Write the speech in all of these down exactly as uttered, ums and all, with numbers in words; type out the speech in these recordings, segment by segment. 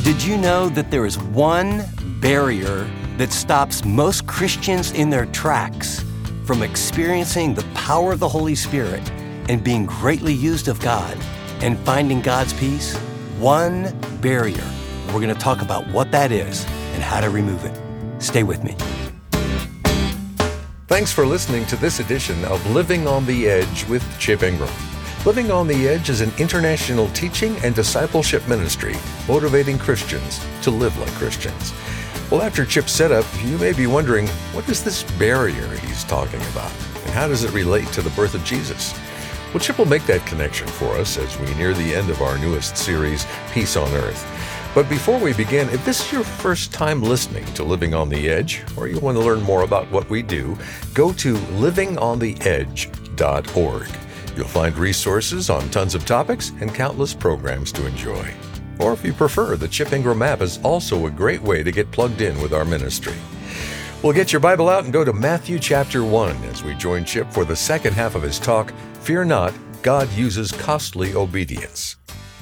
Did you know that there is one barrier that stops most Christians in their tracks from experiencing the power of the Holy Spirit and being greatly used of God and finding God's peace? One barrier. We're going to talk about what that is and how to remove it. Stay with me. Thanks for listening to this edition of Living on the Edge with Chip Ingram. Living on the Edge is an international teaching and discipleship ministry motivating Christians to live like Christians. Well, after Chip's setup, you may be wondering, what is this barrier he's talking about? And how does it relate to the birth of Jesus? Well, Chip will make that connection for us as we near the end of our newest series, Peace on Earth. But before we begin, if this is your first time listening to Living on the Edge, or you want to learn more about what we do, go to living on the edge dot org. You'll find resources on tons of topics and countless programs to enjoy. Or if you prefer, the Chip Ingram app is also a great way to get plugged in with our ministry. Well, get your Bible out and go to Matthew chapter one as we join Chip for the second half of his talk, Fear Not, God Uses Costly Obedience.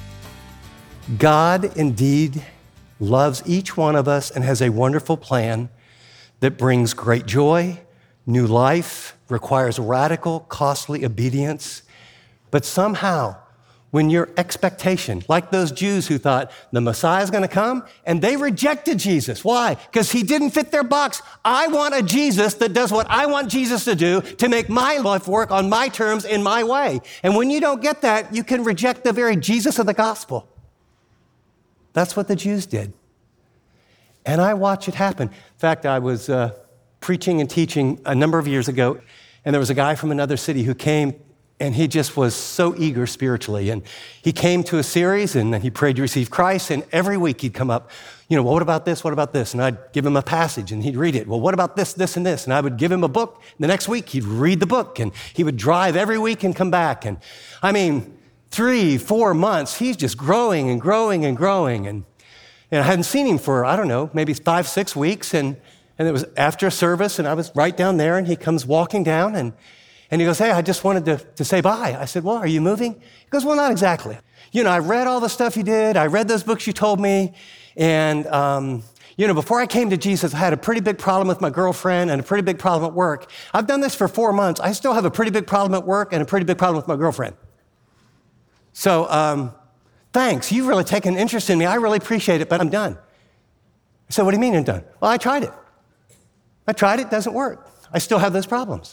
God indeed loves each one of us and has a wonderful plan that brings great joy, new life, requires radical, costly obedience. But somehow, when your expectation, like those Jews who thought the Messiah is going to come, and they rejected Jesus. Why? Because he didn't fit their box. I want a Jesus that does what I want Jesus to do to make my life work on my terms in my way. And when you don't get that, you can reject the very Jesus of the gospel. That's what the Jews did. And I watch it happen. In fact, I was uh, preaching and teaching a number of years ago, and there was a guy from another city who came, and he just was so eager spiritually. And he came to a series, and then he prayed to receive Christ, and every week he'd come up, you know, well, what about this, what about this? And I'd give him a passage, and he'd read it. Well, what about this, this, and this? And I would give him a book. The next week, he'd read the book, and he would drive every week and come back. And I mean, three, four months, he's just growing and growing and growing. And, and I hadn't seen him for, I don't know, maybe five, six weeks. And, and it was after a service, and I was right down there, and he comes walking down, and, and he goes, hey, I just wanted to, to say bye. I said, well, are you moving? He goes, well, not exactly. You know, I read all the stuff you did. I read those books you told me. And, um, you know, before I came to Jesus, I had a pretty big problem with my girlfriend and a pretty big problem at work. I've done this for four months. I still have a pretty big problem at work and a pretty big problem with my girlfriend. So, um, thanks. You've really taken interest in me. I really appreciate it, but I'm done. I said, what do you mean you're done? Well, I tried it. I tried it. It doesn't work. I still have those problems.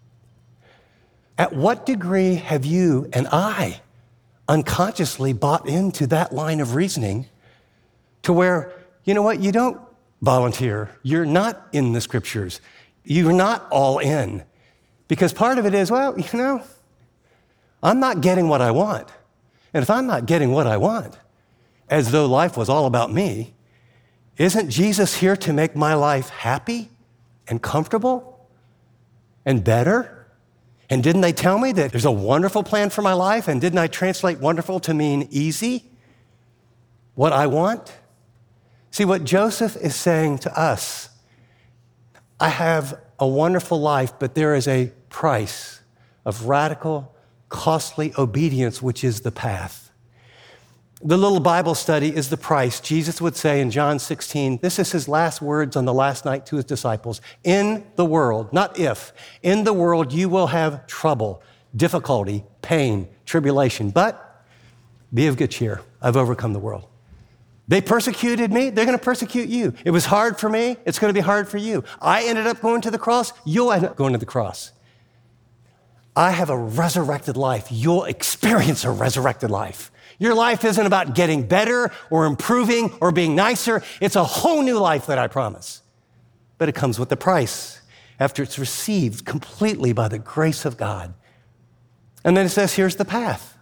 At what degree have you and I unconsciously bought into that line of reasoning to where, you know what, you don't volunteer. You're not in the scriptures. You're not all in. Because part of it is, well, you know, I'm not getting what I want. And if I'm not getting what I want, as though life was all about me, isn't Jesus here to make my life happy and comfortable and better? And didn't they tell me that there's a wonderful plan for my life? And didn't I translate wonderful to mean easy? What I want? See, what Joseph is saying to us, I have a wonderful life, but there is a price of radical, costly obedience, which is the path. The little Bible study is the price. Jesus would say in John sixteen, this is his last words on the last night to his disciples. In the world, not if, in the world you will have trouble, difficulty, pain, tribulation, but be of good cheer. I've overcome the world. They persecuted me, they're going to persecute you. It was hard for me, it's going to be hard for you. I ended up going to the cross, you'll end up going to the cross. I have a resurrected life. You'll experience a resurrected life. Your life isn't about getting better or improving or being nicer. It's a whole new life that I promise. But it comes with a price after it's received completely by the grace of God. And then it says, here's the path.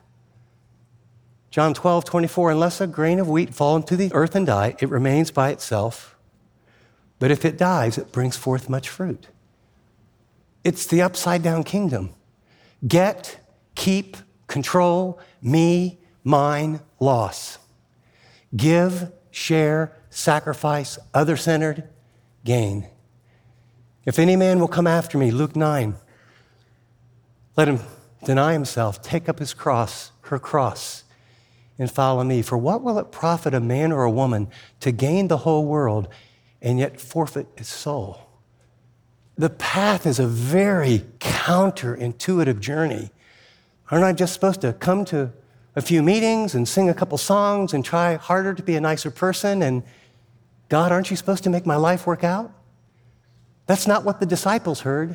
John twelve, twenty-four, unless a grain of wheat fall into the earth and die, it remains by itself. But if it dies, it brings forth much fruit. It's the upside down kingdom. Get, keep, control, me, mine, loss. Give, share, sacrifice, other-centered, gain. If any man will come after me, Luke nine, let him deny himself, take up his cross, her cross, and follow me. For what will it profit a man or a woman to gain the whole world and yet forfeit its soul? The path is a very counterintuitive journey. Aren't I just supposed to come to a few meetings and sing a couple songs and try harder to be a nicer person? And God, aren't you supposed to make my life work out? That's not what the disciples heard.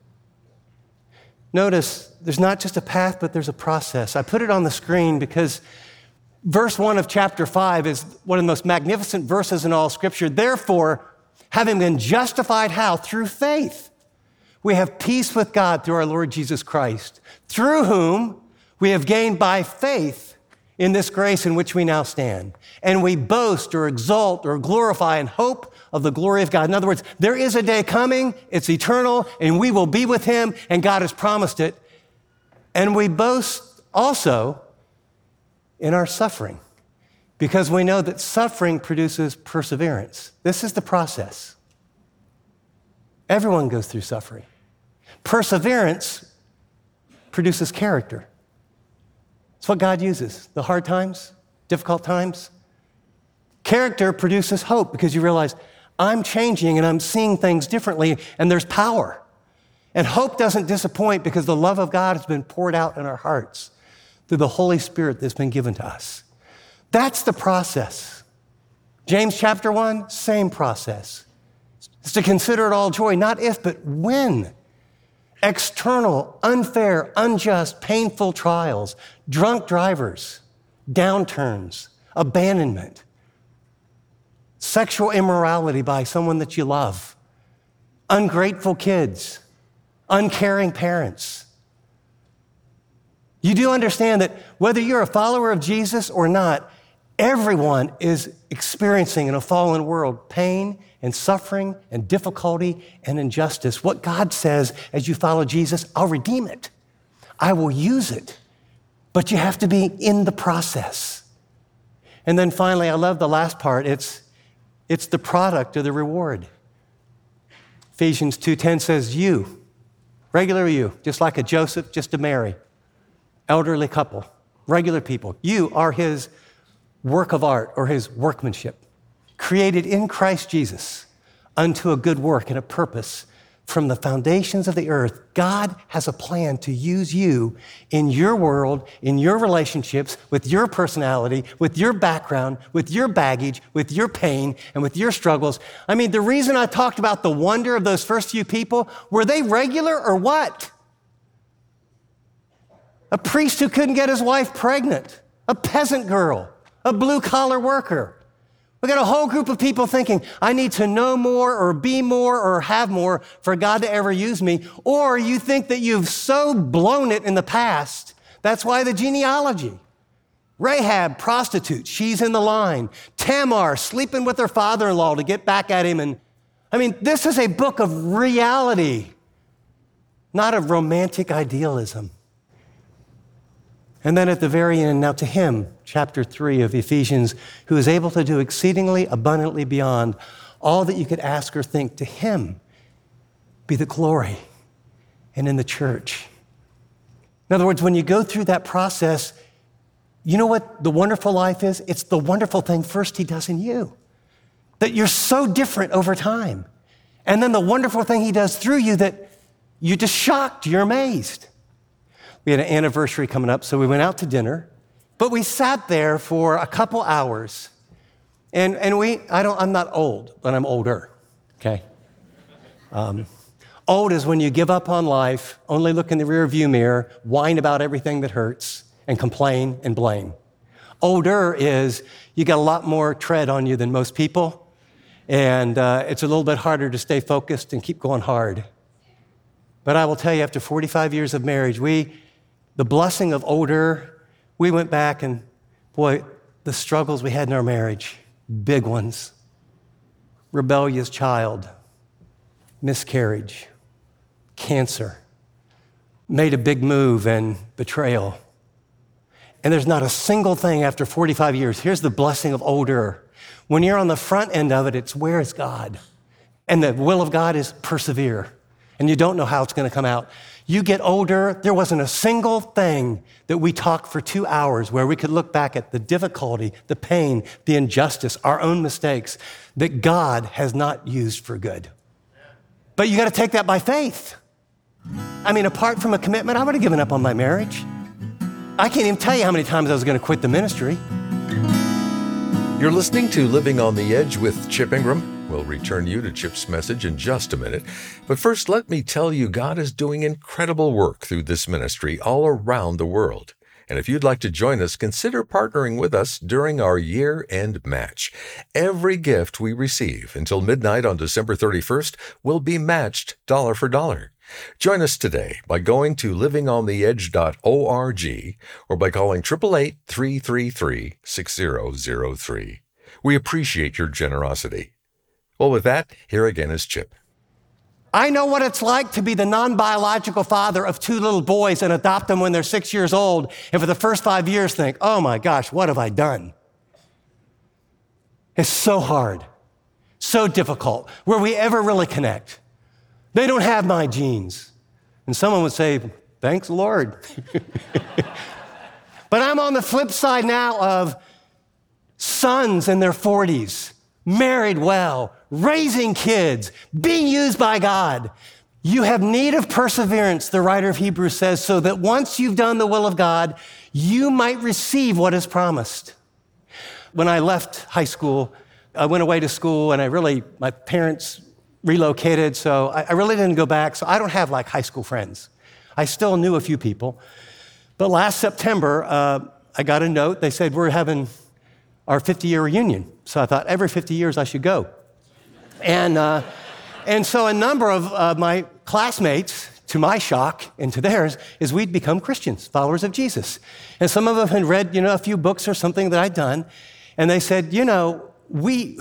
Notice, there's not just a path, but there's a process. I put it on the screen because verse one of chapter five is one of the most magnificent verses in all Scripture. Therefore, having been justified how? Through faith. We have peace with God through our Lord Jesus Christ, through whom we have gained by faith in this grace in which we now stand. And we boast or exult or glorify in hope of the glory of God. In other words, there is a day coming, it's eternal, and we will be with him, and God has promised it. And we boast also in our suffering, because we know that suffering produces perseverance. This is the process. Everyone goes through suffering. Perseverance produces character. It's what God uses. The hard times, difficult times. Character produces hope because you realize I'm changing and I'm seeing things differently, and there's power. And hope doesn't disappoint because the love of God has been poured out in our hearts through the Holy Spirit that's been given to us. That's the process. James chapter one, same process. It's to consider it all joy, not if, but when. External, unfair, unjust, painful trials, drunk drivers, downturns, abandonment, sexual immorality by someone that you love, ungrateful kids, uncaring parents. You do understand that whether you're a follower of Jesus or not, everyone is experiencing in a fallen world pain and suffering and difficulty and injustice. What God says as you follow Jesus, I'll redeem it. I will use it. But you have to be in the process. And then finally, I love the last part. It's, it's the product of the reward. Ephesians two ten says, you, regular you, just like a Joseph, just a Mary, elderly couple, regular people. You are his work of art or his workmanship, created in Christ Jesus unto a good work and a purpose from the foundations of the earth. God has a plan to use you in your world, in your relationships, with your personality, with your background, with your baggage, with your pain, and with your struggles. I mean, the reason I talked about the wonder of those first few people, were they regular or what? A priest who couldn't get his wife pregnant, a peasant girl, a blue-collar worker. We got a whole group of people thinking, I need to know more or be more or have more for God to ever use me. Or you think that you've so blown it in the past. That's why the genealogy. Rahab, prostitute, she's in the line. Tamar, sleeping with her father-in-law to get back at him. And I mean, this is a book of reality, not of romantic idealism. And then at the very end, now to him, chapter three of Ephesians, who is able to do exceedingly abundantly beyond all that you could ask or think, to him be the glory and in the church. In other words, when you go through that process, you know what the wonderful life is? It's the wonderful thing first he does in you, that you're so different over time. And then the wonderful thing he does through you that you're just shocked, you're amazed. We had an anniversary coming up, so we went out to dinner, but we sat there for a couple hours. And, and we, I don't, I'm not old, but I'm older, okay? Um, old is when you give up on life, only look in the rearview mirror, whine about everything that hurts, and complain and blame. Older is you got a lot more tread on you than most people, and uh, it's a little bit harder to stay focused and keep going hard. But I will tell you, after forty-five years of marriage, we, the blessing of older, we went back and, boy, the struggles we had in our marriage, big ones. Rebellious child, miscarriage, cancer, made a big move and betrayal. And there's not a single thing after forty-five years. Here's the blessing of older. When you're on the front end of it, it's where is God? And the will of God is persevere. And you don't know how it's going to come out. You get older, there wasn't a single thing that we talked for two hours where we could look back at the difficulty, the pain, the injustice, our own mistakes that God has not used for good. But you got to take that by faith. I mean, apart from a commitment, I would have given up on my marriage. I can't even tell you how many times I was going to quit the ministry. You're listening to Living on the Edge with Chip Ingram. We'll return you to Chip's message in just a minute. But first, let me tell you, God is doing incredible work through this ministry all around the world. And if you'd like to join us, consider partnering with us during our year-end match. Every gift we receive until midnight on December thirty-first will be matched dollar for dollar. Join us today by going to living on the edge dot org or by calling eight eight eight, three three three, six zero zero three. We appreciate your generosity. Well, with that, here again is Chip. I know what it's like to be the non-biological father of two little boys and adopt them when they're six years old, and for the first five years think, oh my gosh, what have I done? It's so hard, so difficult. Will we ever really connect? They don't have my genes. And someone would say, thanks, Lord. But I'm on the flip side now of sons in their forties, married well, raising kids, being used by God. You have need of perseverance, the writer of Hebrews says, so that once you've done the will of God, you might receive what is promised. When I left high school, I went away to school and I really, my parents relocated, so I, I really didn't go back. So I don't have like high school friends. I still knew a few people. But last September, uh, I got a note. They said, we're having our fifty-year reunion. So I thought every fifty years I should go. And, uh, and so a number of uh, my classmates, to my shock and to theirs, is we'd become Christians, followers of Jesus. And some of them had read, you know, a few books or something that I'd done. And they said, you know, we,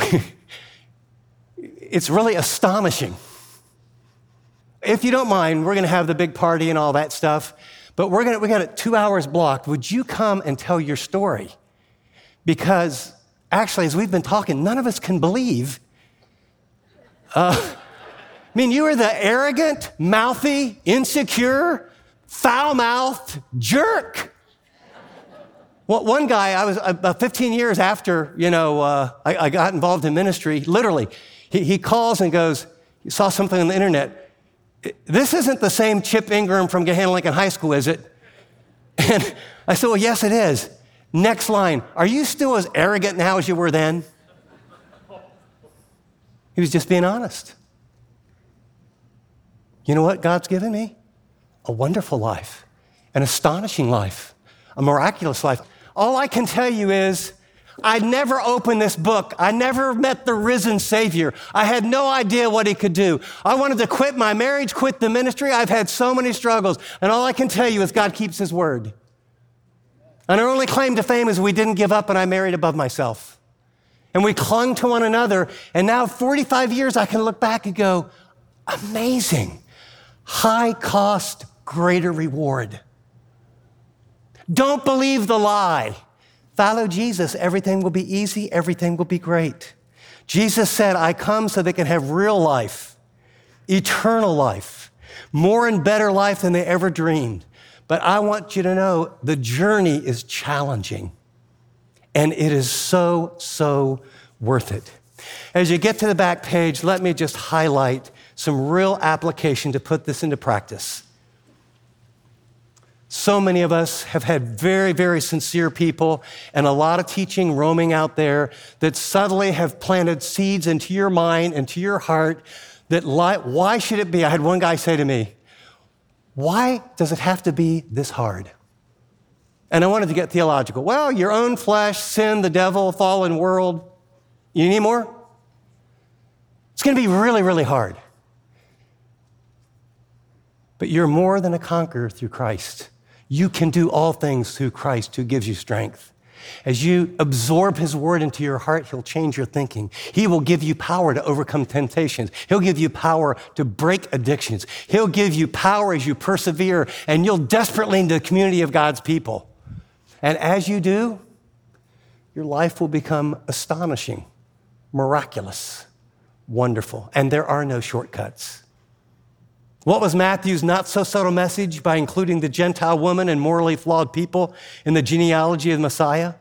it's really astonishing. If you don't mind, we're going to have the big party and all that stuff, but we're going to, we got it two hours blocked. Would you come and tell your story? Because actually, as we've been talking, none of us can believe. Uh, I mean, you were the arrogant, mouthy, insecure, foul-mouthed jerk. Well, one guy, I was about fifteen years after, you know, uh, I, I got involved in ministry, literally, he, he calls and goes, he saw something on the internet. This isn't the same Chip Ingram from Gahanna Lincoln High School, is it? And I said, well, yes, it is. Next line, are you still as arrogant now as you were then? He was just being honest. You know what God's given me? A wonderful life, an astonishing life, a miraculous life. All I can tell you is I never opened this book. I never met the risen Savior. I had no idea what he could do. I wanted to quit my marriage, quit the ministry. I've had so many struggles. And all I can tell you is God keeps his word. And our only claim to fame is we didn't give up and I married above myself. And we clung to one another. And now forty-five years, I can look back and go, amazing. High cost, greater reward. Don't believe the lie. Follow Jesus. Everything will be easy. Everything will be great. Jesus said, I come so they can have real life, eternal life, more and better life than they ever dreamed. But I want you to know the journey is challenging, and it is so, so worth it. As you get to the back page, let me just highlight some real application to put this into practice. So many of us have had very, very sincere people and a lot of teaching roaming out there that subtly have planted seeds into your mind and to your heart that li- why should it be? I had one guy say to me, why does it have to be this hard? And I wanted to get theological. Well, your own flesh, sin, the devil, fallen world. You need more? It's going to be really, really hard. But you're more than a conqueror through Christ. You can do all things through Christ who gives you strength. As you absorb his word into your heart, he'll change your thinking. He will give you power to overcome temptations. He'll give you power to break addictions. He'll give you power as you persevere, and you'll desperately need the community of God's people. And as you do, your life will become astonishing, miraculous, wonderful, and there are no shortcuts. What was Matthew's not so subtle message by including the Gentile woman and morally flawed people in the genealogy of Messiah?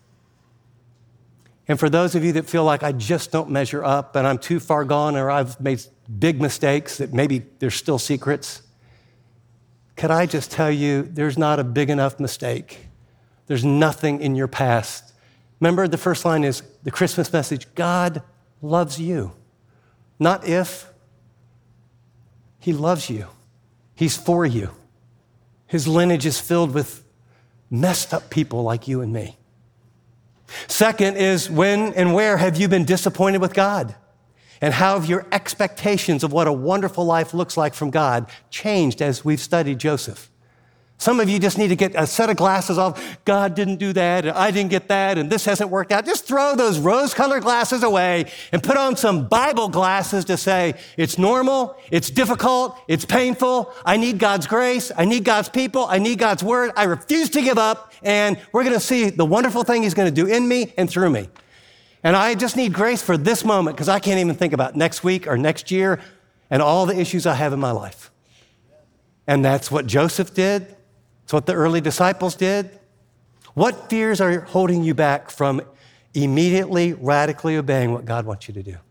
And for those of you that feel like I just don't measure up and I'm too far gone or I've made big mistakes that maybe there's still secrets, could I just tell you there's not a big enough mistake. There's nothing in your past. Remember, the first line is the Christmas message, God loves you. Not if. He loves you. He's for you. His lineage is filled with messed up people like you and me. Second is, when and where have you been disappointed with God? And how have your expectations of what a wonderful life looks like from God changed as we've studied Joseph? Some of you just need to get a set of glasses off. God didn't do that, and I didn't get that, and this hasn't worked out. Just throw those rose-colored glasses away and put on some Bible glasses to say, it's normal, it's difficult, it's painful, I need God's grace, I need God's people, I need God's word, I refuse to give up, and we're going to see the wonderful thing he's going to do in me and through me. And I just need grace for this moment because I can't even think about next week or next year and all the issues I have in my life. And that's what Joseph did. It's what the early disciples did. What fears are holding you back from immediately, radically obeying what God wants you to do?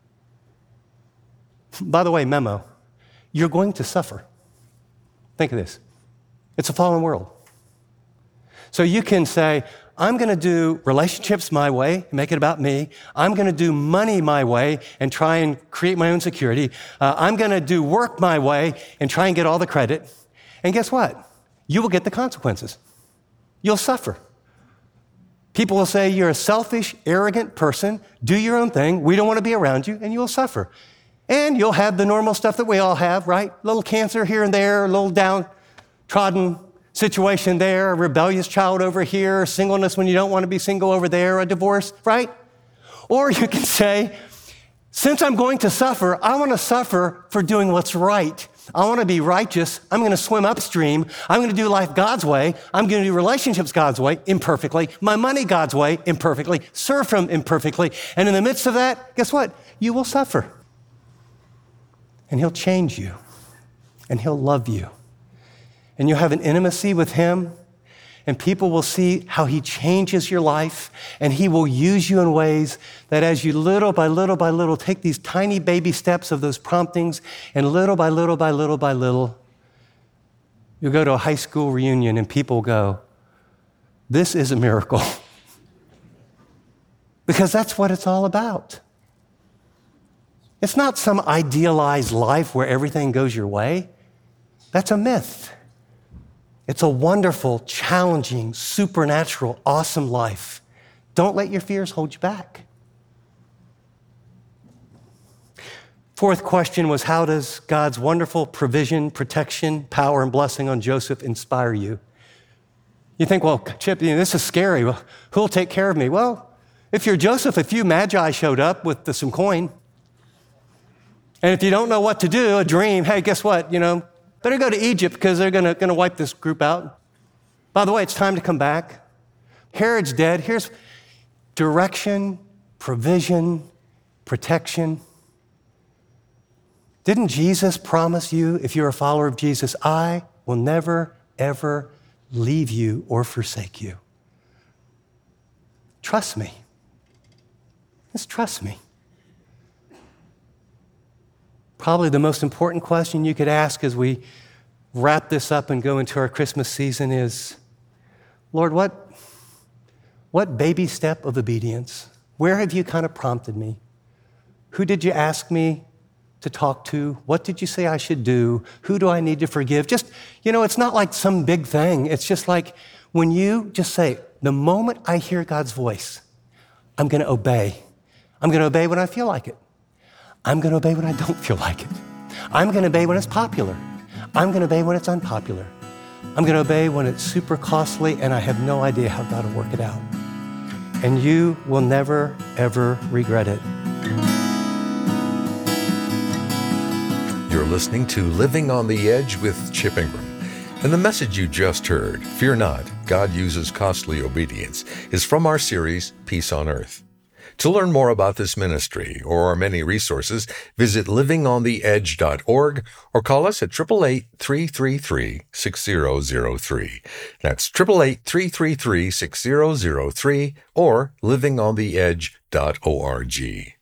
By the way, memo, you're going to suffer. Think of this. It's a fallen world. So you can say, I'm going to do relationships my way, make it about me. I'm going to do money my way and try and create my own security. Uh, I'm going to do work my way and try and get all the credit. And guess what? You will get the consequences. You'll suffer. People will say you're a selfish, arrogant person. Do your own thing. We don't want to be around you, and you'll suffer. And you'll have the normal stuff that we all have, right? A little cancer here and there, a little downtrodden situation there, a rebellious child over here, singleness when you don't want to be single over there, a divorce, right? Or you can say, since I'm going to suffer, I want to suffer for doing what's right. I want to be righteous. I'm going to swim upstream. I'm going to do life God's way. I'm going to do relationships God's way, imperfectly. My money God's way, imperfectly. Serve Him imperfectly. And in the midst of that, guess what? You will suffer. And He'll change you. And He'll love you. And you'll have an intimacy with Him. And people will see how He changes your life. And He will use you in ways that as you little by little by little take these tiny baby steps of those promptings, and little by little by little by little, you'll go to a high school reunion and people go, this is a miracle. Because that's what it's all about. It's not some idealized life where everything goes your way. That's a myth. It's a wonderful, challenging, supernatural, awesome life. Don't let your fears hold you back. Fourth question was, how does God's wonderful provision, protection, power, and blessing on Joseph inspire you? You think, well, Chip, you know, this is scary. Well, who'll take care of me? Well, if you're Joseph, a few magi showed up with some coin. And if you don't know what to do, a dream, hey, guess what? You know, better go to Egypt because they're going to wipe this group out. By the way, it's time to come back. Herod's dead. Here's direction, provision, protection. Didn't Jesus promise you, if you're a follower of Jesus, I will never, ever leave you or forsake you? Trust me. Just trust me. Probably the most important question you could ask as we wrap this up and go into our Christmas season is, Lord, what, what baby step of obedience? Where have you kind of prompted me? Who did you ask me to talk to? What did you say I should do? Who do I need to forgive? Just, you know, it's not like some big thing. It's just like when you just say, the moment I hear God's voice, I'm going to obey. I'm going to obey when I feel like it. I'm going to obey when I don't feel like it. I'm going to obey when it's popular. I'm going to obey when it's unpopular. I'm going to obey when it's super costly and I have no idea how God will work it out. And you will never, ever regret it. You're listening to Living on the Edge with Chip Ingram. And the message you just heard, Fear Not, God Uses Costly Obedience, is from our series, Peace on Earth. To learn more about this ministry or our many resources, visit living on the edge dot org or call us at eight eight eight, three three three, six zero zero three. That's eight eight eight, three three three, six zero zero three or living on the edge dot org.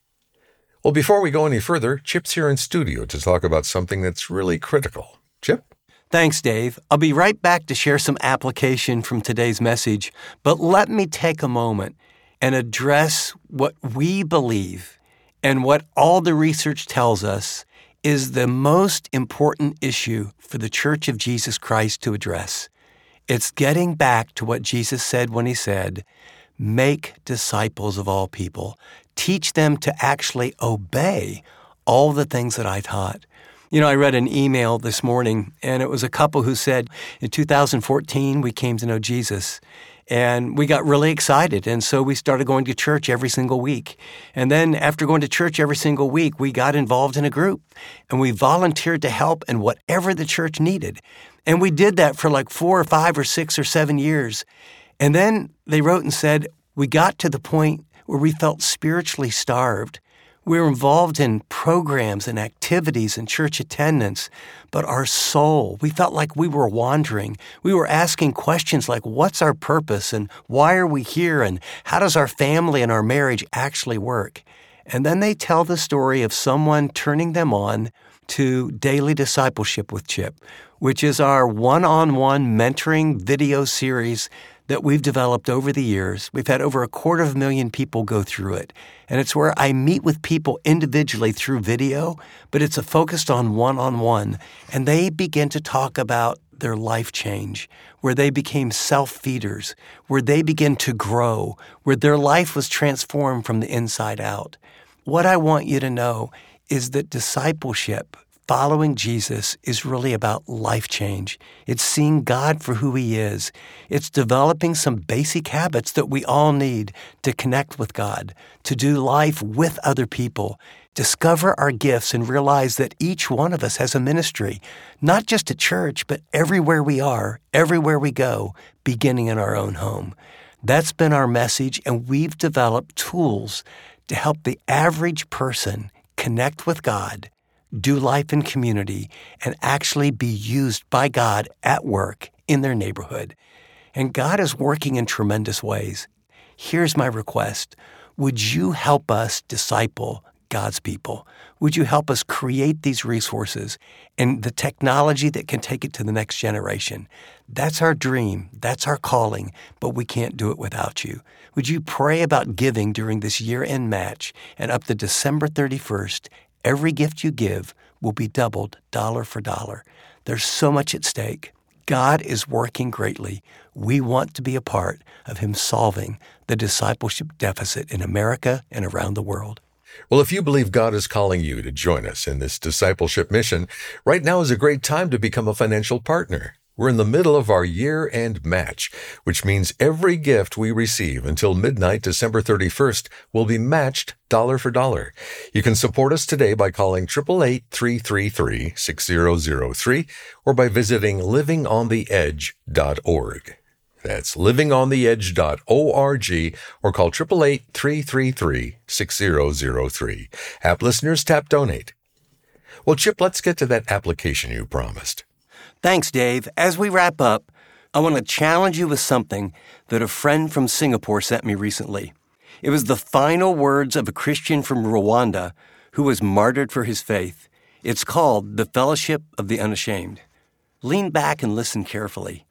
Well, before we go any further, Chip's here in studio to talk about something that's really critical. Chip? Thanks, Dave. I'll be right back to share some application from today's message, but let me take a moment and address what we believe and what all the research tells us is the most important issue for the Church of Jesus Christ to address. It's getting back to what Jesus said when he said, "Make disciples of all people. Teach them to actually obey all the things that I taught." You know, I read an email this morning, and it was a couple who said, in two thousand fourteen, we came to know Jesus, and we got really excited, and so we started going to church every single week. And then after going to church every single week, we got involved in a group, and we volunteered to help in whatever the church needed. And we did that for like four or five or six or seven years. And then they wrote and said, we got to the point where we felt spiritually starved. We were involved in programs and activities and church attendance, but our soul, we felt like we were wandering. We were asking questions like, what's our purpose and why are we here and how does our family and our marriage actually work? And then they tell the story of someone turning them on to Daily Discipleship with Chip, which is our one-on-one mentoring video series that we've developed over the years. We've had over a quarter of a million people go through it. And it's where I meet with people individually through video, but it's a focused on one-on-one. And they begin to talk about their life change, where they became self-feeders, where they begin to grow, where their life was transformed from the inside out. What I want you to know is that discipleship, following Jesus, is really about life change. It's seeing God for who he is. It's developing some basic habits that we all need to connect with God, to do life with other people, discover our gifts and realize that each one of us has a ministry, not just at church, but everywhere we are, everywhere we go, beginning in our own home. That's been our message, and we've developed tools to help the average person connect with God, do life in community, and actually be used by God at work in their neighborhood. And God is working in tremendous ways. Here's my request. Would you help us disciple God's people? Would you help us create these resources and the technology that can take it to the next generation? That's our dream. That's our calling, but we can't do it without you. Would you pray about giving during this year-end match, and up to December thirty-first, every gift you give will be doubled dollar for dollar. There's so much at stake. God is working greatly. We want to be a part of him solving the discipleship deficit in America and around the world. Well, if you believe God is calling you to join us in this discipleship mission, right now is a great time to become a financial partner. We're in the middle of our year-end match, which means every gift we receive until midnight, December thirty-first, will be matched dollar for dollar. You can support us today by calling eight eight eight, three three three, six zero zero three or by visiting living on the edge dot org. That's living on the edge dot org or call eight eight eight, three three three, six zero zero three. App listeners, tap donate. Well, Chip, let's get to that application you promised. Thanks, Dave. As we wrap up, I want to challenge you with something that a friend from Singapore sent me recently. It was the final words of a Christian from Rwanda who was martyred for his faith. It's called The Fellowship of the Unashamed. Lean back and listen carefully.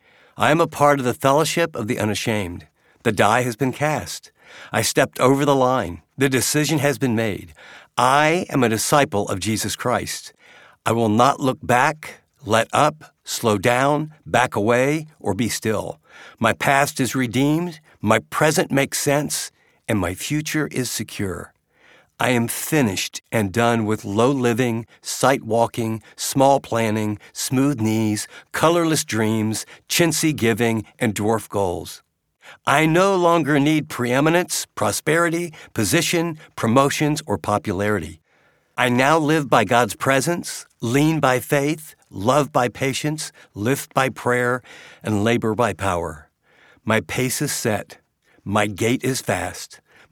I am a part of the Fellowship of the Unashamed. The die has been cast. I stepped over the line. The decision has been made. I am a disciple of Jesus Christ. I will not look back, let up, slow down, back away, or be still. My past is redeemed, my present makes sense, and my future is secure. I am finished and done with low living, sight walking, small planning, smooth knees, colorless dreams, chintzy giving, and dwarf goals. I no longer need preeminence, prosperity, position, promotions, or popularity. I now live by God's presence, lean by faith, love by patience, lift by prayer, and labor by power. My pace is set. My gait is fast.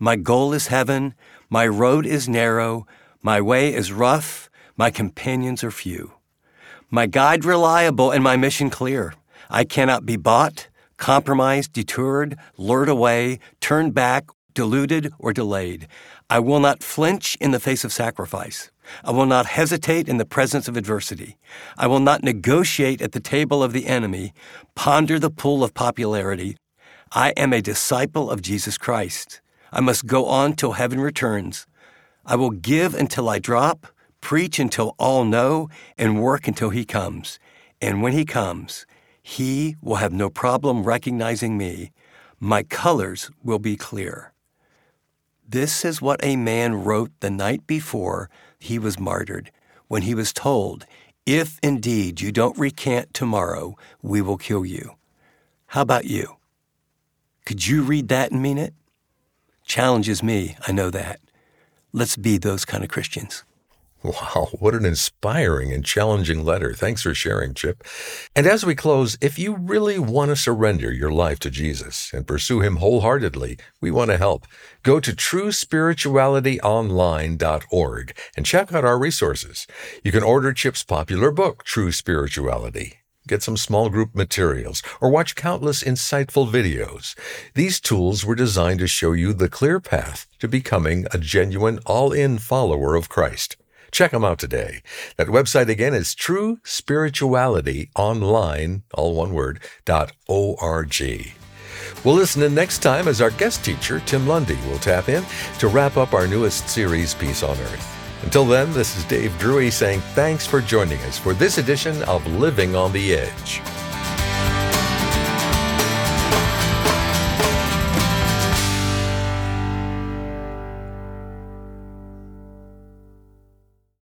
My goal is heaven. My road is narrow. My way is rough. My companions are few. My guide reliable and my mission clear. I cannot be bought, compromised, deterred, lured away, turned back, deluded, or delayed. I will not flinch in the face of sacrifice. I will not hesitate in the presence of adversity. I will not negotiate at the table of the enemy, ponder the pool of popularity. I am a disciple of Jesus Christ. I must go on till heaven returns. I will give until I drop, preach until all know, and work until he comes. And when he comes, he will have no problem recognizing me. My colors will be clear. This is what a man wrote the night before he was martyred, when he was told, if indeed you don't recant tomorrow, we will kill you. How about you? Could you read that and mean it? Challenges me, I know that. Let's be those kind of Christians. Wow, what an inspiring and challenging letter. Thanks for sharing, Chip. And as we close, if you really want to surrender your life to Jesus and pursue him wholeheartedly, we want to help. Go to true spirituality online dot org and check out our resources. You can order Chip's popular book, True Spirituality. Get some small group materials, or watch countless insightful videos. These tools were designed to show you the clear path to becoming a genuine all-in follower of Christ. Check them out today. That website again is true spirituality online, all one word, dot O-R-G. We'll listen in next time as our guest teacher, Tim Lundy, will tap in to wrap up our newest series, Peace on Earth. Until then, this is Dave Drury saying thanks for joining us for this edition of Living on the Edge.